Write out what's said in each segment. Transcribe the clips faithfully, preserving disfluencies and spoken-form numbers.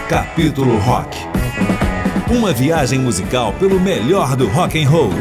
Capítulo Rock. Uma viagem musical pelo melhor do rock and roll.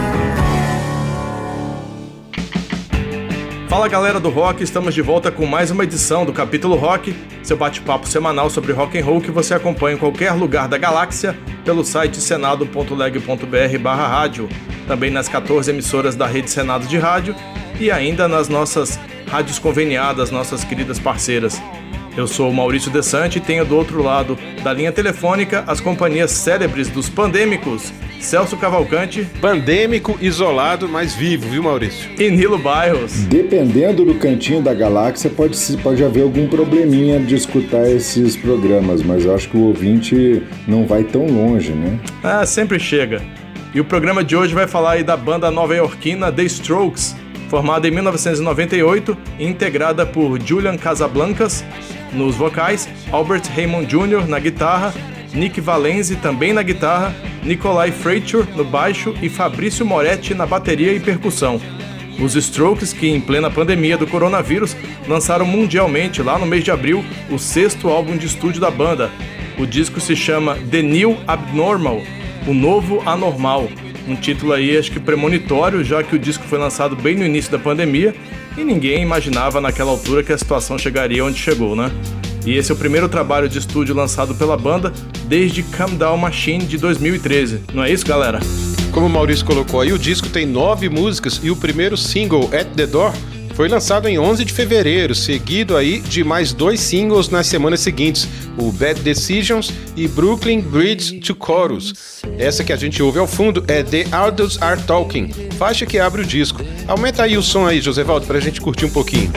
Fala galera do rock, estamos de volta com mais uma edição do Capítulo Rock, seu bate-papo semanal sobre rock and roll que você acompanha em qualquer lugar da galáxia pelo site senado ponto leg ponto br barra rádio, também nas catorze emissoras da Rede Senado de Rádio e ainda nas nossas rádios conveniadas, nossas queridas parceiras. Eu sou o Maurício Desante e tenho do outro lado da linha telefônica as companhias célebres dos pandêmicos, Celso Cavalcante. Pandêmico, isolado, mas vivo, viu, Maurício? E Nilo Bairros. Dependendo do cantinho da galáxia, pode, pode haver algum probleminha de escutar esses programas, mas eu acho que o ouvinte não vai tão longe, né? Ah, sempre chega. E o programa de hoje vai falar aí da banda nova-iorquina The Strokes, formada em mil novecentos e noventa e oito e integrada por Julian Casablancas nos vocais, Albert Hammond Júnior na guitarra, Nick Valenzi também na guitarra, Nikolai Fraiture no baixo e Fabrício Moretti na bateria e percussão. Os Strokes, que em plena pandemia do coronavírus, lançaram mundialmente, lá no mês de abril, o sexto álbum de estúdio da banda. O disco se chama The New Abnormal, o novo anormal. Um título aí acho que premonitório, já que o disco foi lançado bem no início da pandemia e ninguém imaginava naquela altura que a situação chegaria onde chegou, né? E esse é o primeiro trabalho de estúdio lançado pela banda desde Calm Down Machine de dois mil e treze. Não é isso, galera? Como o Maurício colocou aí, o disco tem nove músicas e o primeiro single, At The Door, foi lançado em onze de fevereiro, seguido aí de mais dois singles nas semanas seguintes, o Bad Decisions e Brooklyn Bridge to Chorus. Essa que a gente ouve ao fundo é The Adults Are Talking, faixa que abre o disco. Aumenta aí o som aí, Josevaldo, pra gente curtir um pouquinho.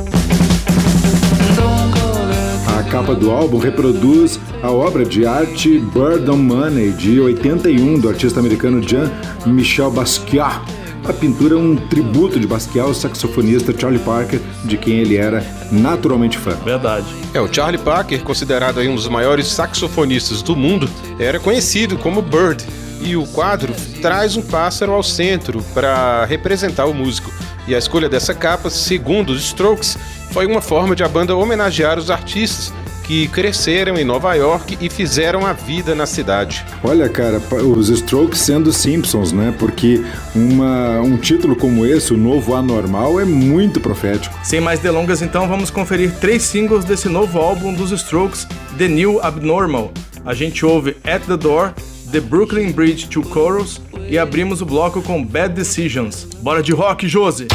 A capa do álbum reproduz a obra de arte Bird on Money, de oitenta e um, do artista americano Jean-Michel Basquiat. A pintura é um tributo de Basquiat ao saxofonista Charlie Parker, de quem ele era naturalmente fã. Verdade. É, o Charlie Parker, considerado aí um dos maiores saxofonistas do mundo, era conhecido como Bird, e o quadro traz um pássaro ao centro para representar o músico. E a escolha dessa capa, segundo os Strokes, foi uma forma de a banda homenagear os artistas que cresceram em Nova York e fizeram a vida na cidade. Olha, cara, os Strokes sendo Simpsons, né? Porque uma, um título como esse, o novo anormal, é muito profético. Sem mais delongas, então, vamos conferir três singles desse novo álbum dos Strokes, The New Abnormal. A gente ouve At The Door, The Brooklyn Bridge to Chorus e abrimos o bloco com Bad Decisions. Bora de rock, Josi!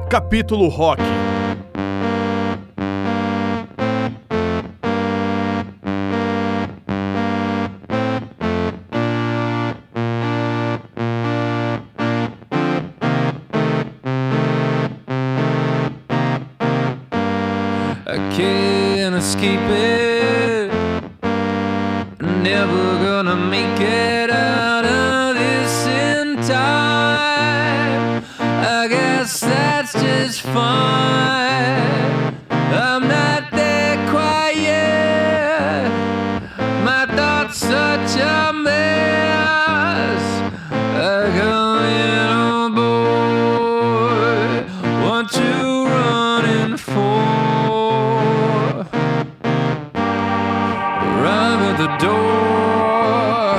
Capítulo Rock. Can't escape it. Never gonna make it out of this in time. I guess that's just fine. I'm not that quiet. My thoughts such a mess. Like a little boy. What you running for? The door.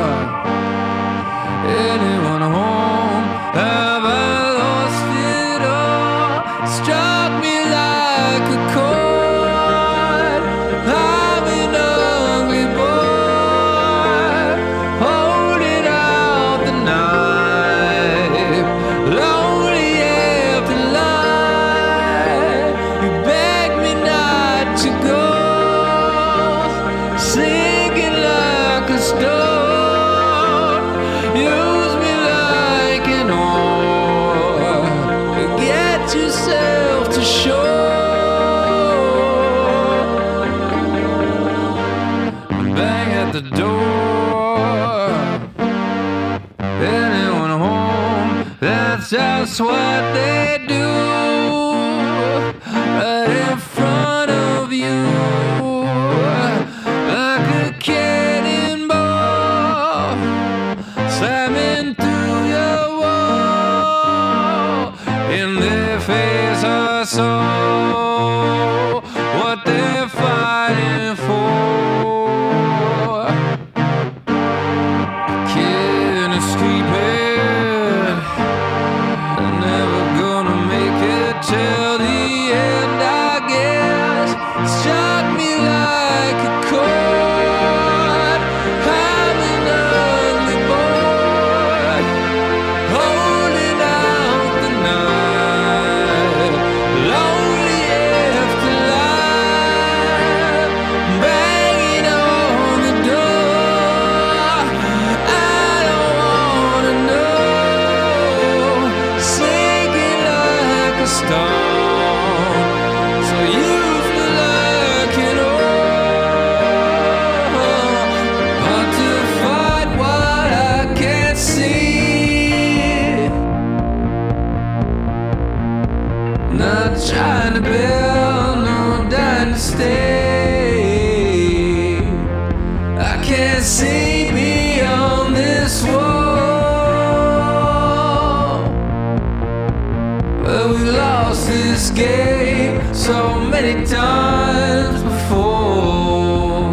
Anyone home? Have I lost it all? Struck me like a chord. I'm an ugly boy, holding out the knife. Lonely after life. You beg me not to go. Sing stone, use me like an oar, get yourself to shore. Bang at the door. Anyone home? That's just what they do. Right in front of you, like a cannonball, slamming through your wall. In their face I saw what they're fighting for. Can't escape it. Never gonna make it till the end, I guess. Struck me like a chord. I'm an ugly boy, holding out the knife. Lonely after life, banging on the door. I don't wanna know, sinking like a stone. So use me like an oar, but to fight what I can't see. Not trying to build no dynasty. I can't see beyond this wall. But we lost this game so many times before.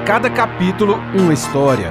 cada capítulo uma história.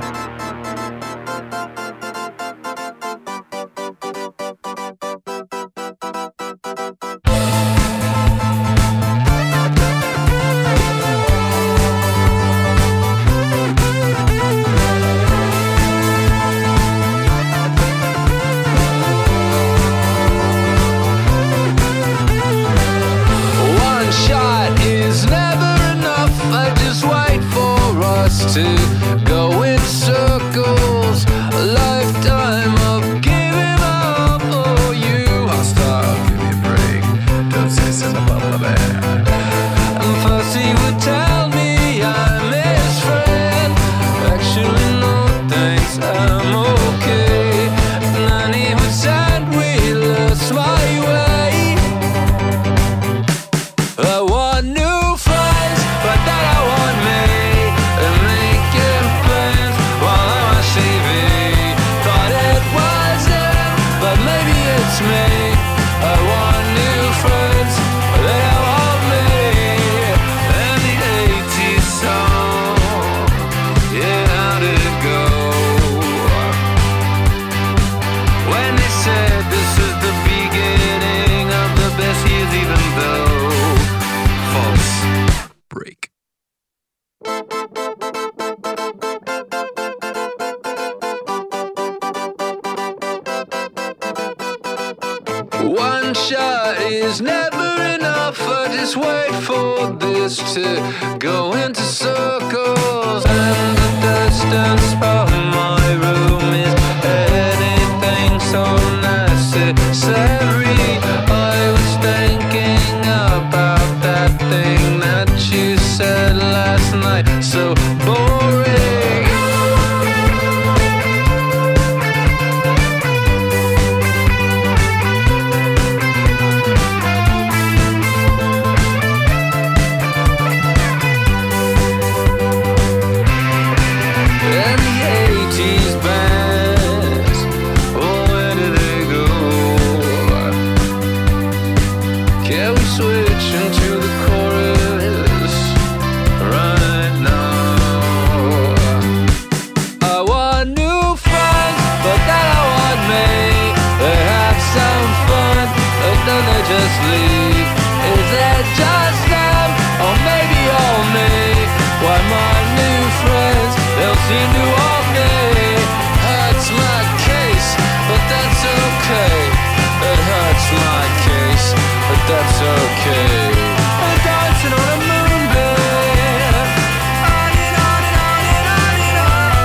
To go in circles, a lifetime of giving up. Oh, you hostile, give me a break. Don't say something about the bad. And first he would tell me I'm his friend. Actually, no thanks, I'm okay. And then he would send wheelers my way. I want new friends, but then I want me. One shot is never enough. I just wait for this to go into circles. And the distance from my room is anything so necessary. I was thinking about that thing that you said last night. So boring. Just leave. Is it just them, or maybe all me? Why my new friends, they'll seem to all me. Hurts my case, but that's okay. It hurts my case, but that's okay. I'm dancing on a moonbeam. On and on and on and on and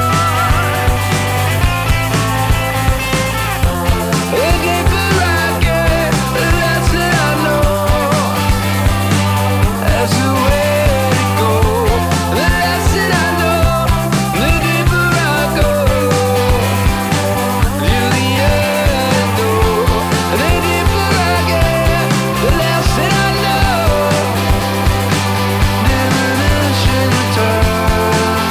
on. Looking for racket, that's it I know. That's the way to go. That's it I know. The deeper I go, to the end though. The deeper I get, the less that I know. Diminishing return.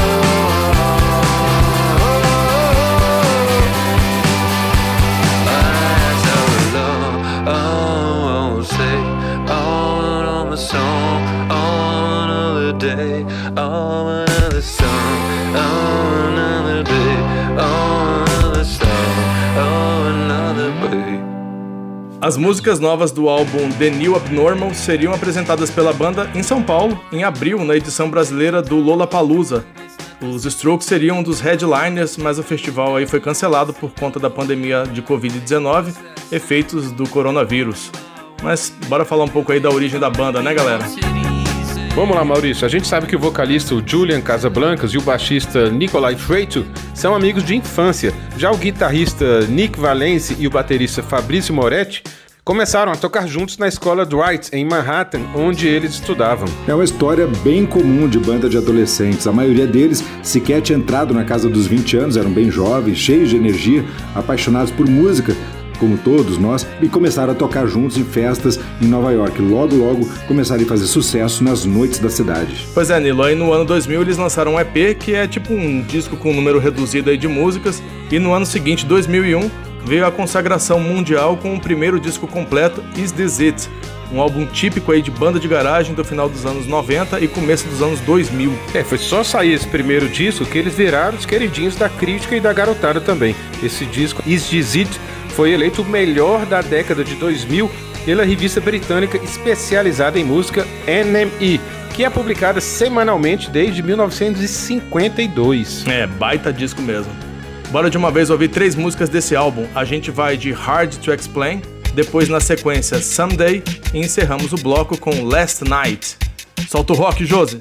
I'm so alone. Oh, I won't say on on a song, on another day, on another song, on another day, on another song, on another way. As músicas novas do álbum The New Abnormal seriam apresentadas pela banda em São Paulo em abril, na edição brasileira do Lollapalooza. Os Strokes seriam um dos headliners, mas o festival aí foi cancelado por conta da pandemia de covid dezenove, efeitos do coronavírus. Mas bora falar um pouco aí da origem da banda, né, galera? Vamos lá, Maurício. A gente sabe que o vocalista o Julian Casablancas e o baixista Nicolai Freito são amigos de infância. Já o guitarrista Nick Valence e o baterista Fabrício Moretti começaram a tocar juntos na escola Dwight, em Manhattan, onde eles estudavam. É uma história bem comum de banda de adolescentes. A maioria deles sequer tinha entrado na casa dos vinte anos, eram bem jovens, cheios de energia, apaixonados por música, como todos nós, e começaram a tocar juntos em festas em Nova York. Logo, logo, começaram a fazer sucesso nas noites da cidade. Pois é, Nilo, aí no ano dois mil eles lançaram um E P, que é tipo um disco com um número reduzido aí de músicas, e no ano seguinte, dois mil e um, veio a consagração mundial com o primeiro disco completo, Is This It?, Um álbum típico aí de banda de garagem do final dos anos noventa e começo dos anos dois mil. É, foi só sair esse primeiro disco que eles viraram os queridinhos da crítica e da garotada também. Esse disco, Is This It, foi eleito o melhor da década de dois mil pela revista britânica especializada em música N M E, que é publicada semanalmente desde mil novecentos e cinquenta e dois. É, baita disco mesmo. Bora de uma vez ouvir três músicas desse álbum. A gente vai de Hard to Explain, depois na sequência Someday e encerramos o bloco com Last Night. Solta o rock, Josi!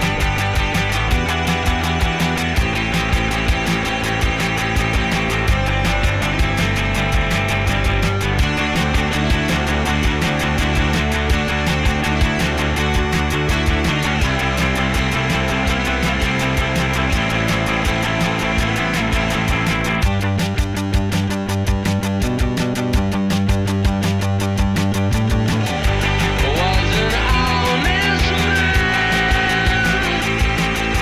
Was an honest man.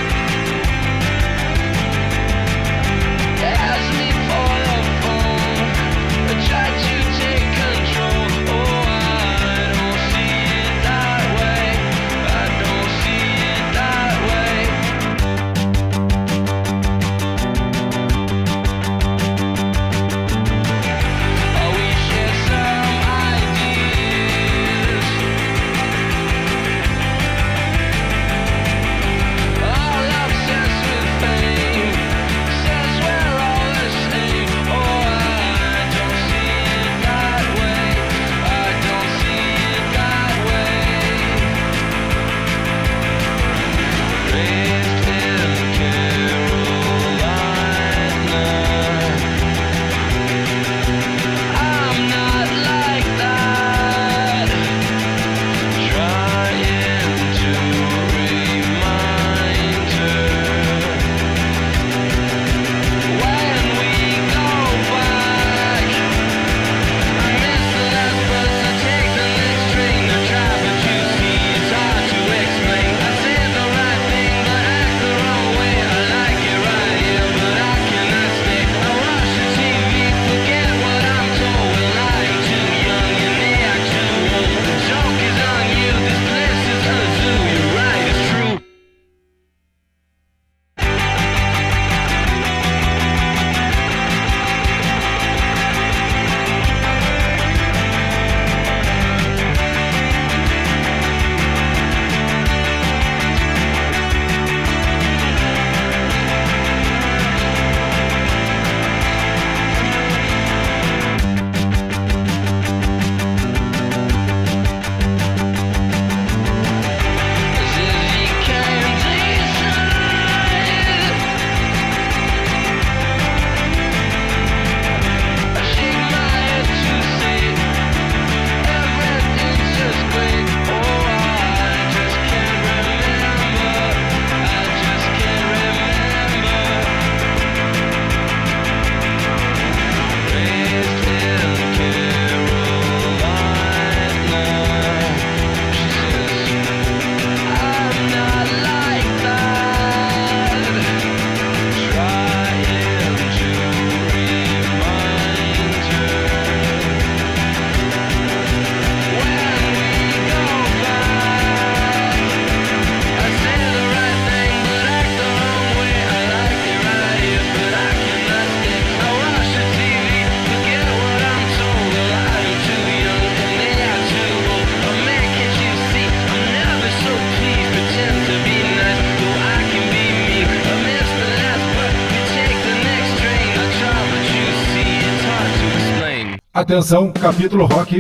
Atenção, capítulo rock.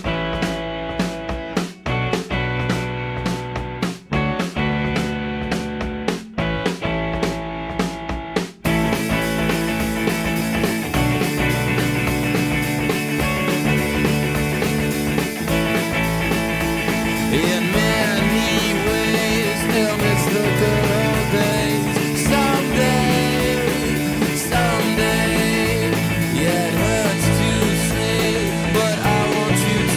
In many ways, they'll miss the good old days. Someday, someday, yeah, it hurts to say, but I want you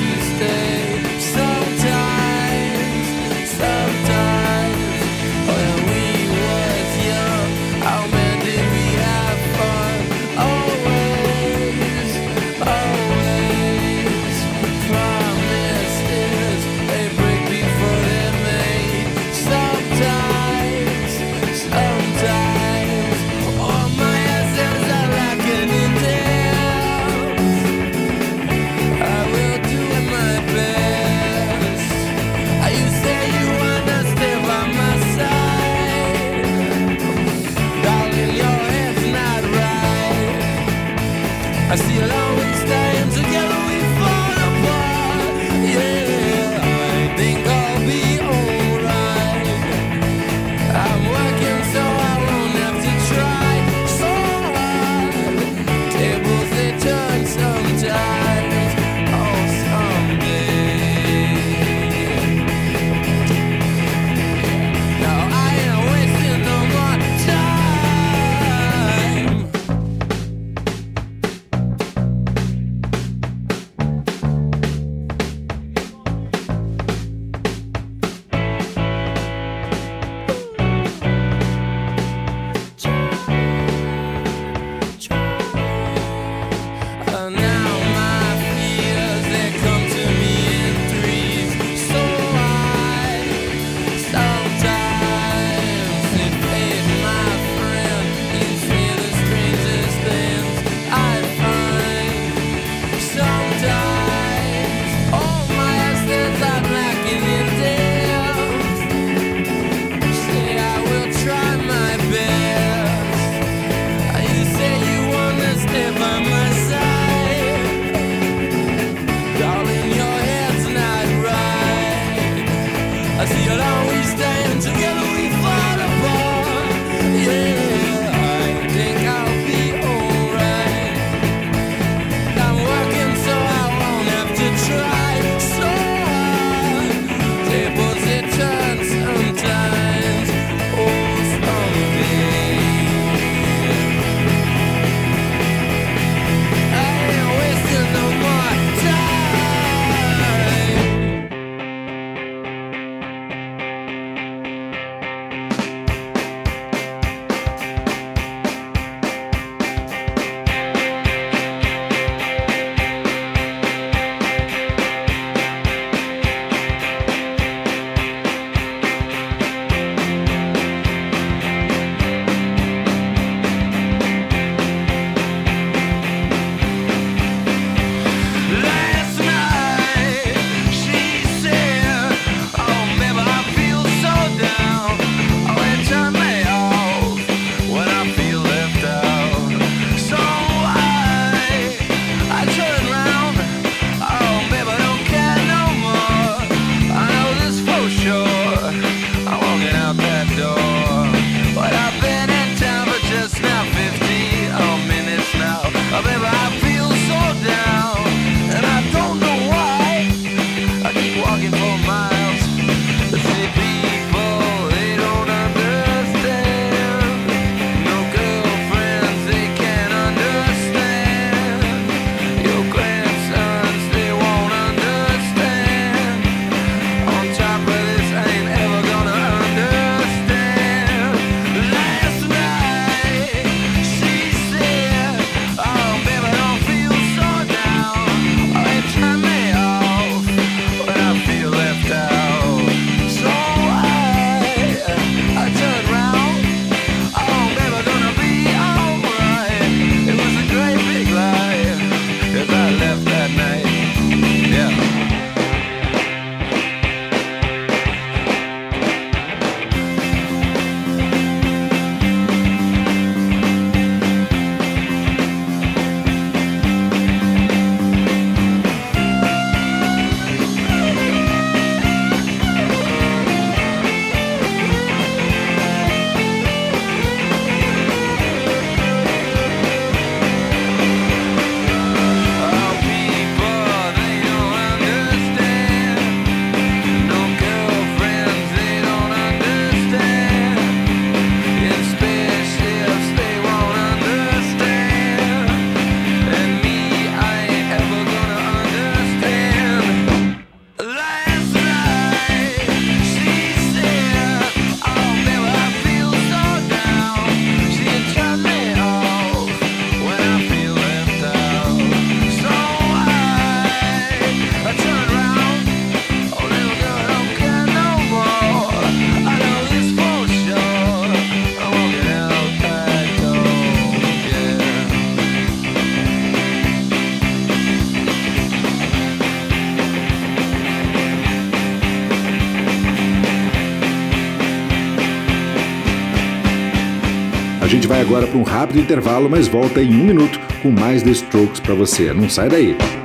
gente vai agora para um rápido intervalo, mas volta em um minuto com mais The Strokes para você. Não sai daí.